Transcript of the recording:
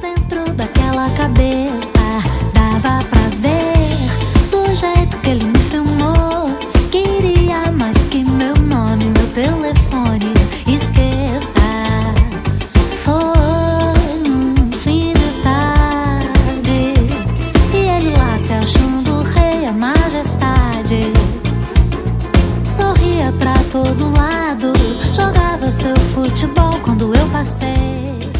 dentro daquela cabeça. Dava pra ver do jeito que ele me filmou. Queria mais que meu nome, meu telefone. Esqueça. Foi num fim de tarde e ele lá se achando rei, a majestade. Sorria pra todo lado, jogava seu futebol quando eu passei.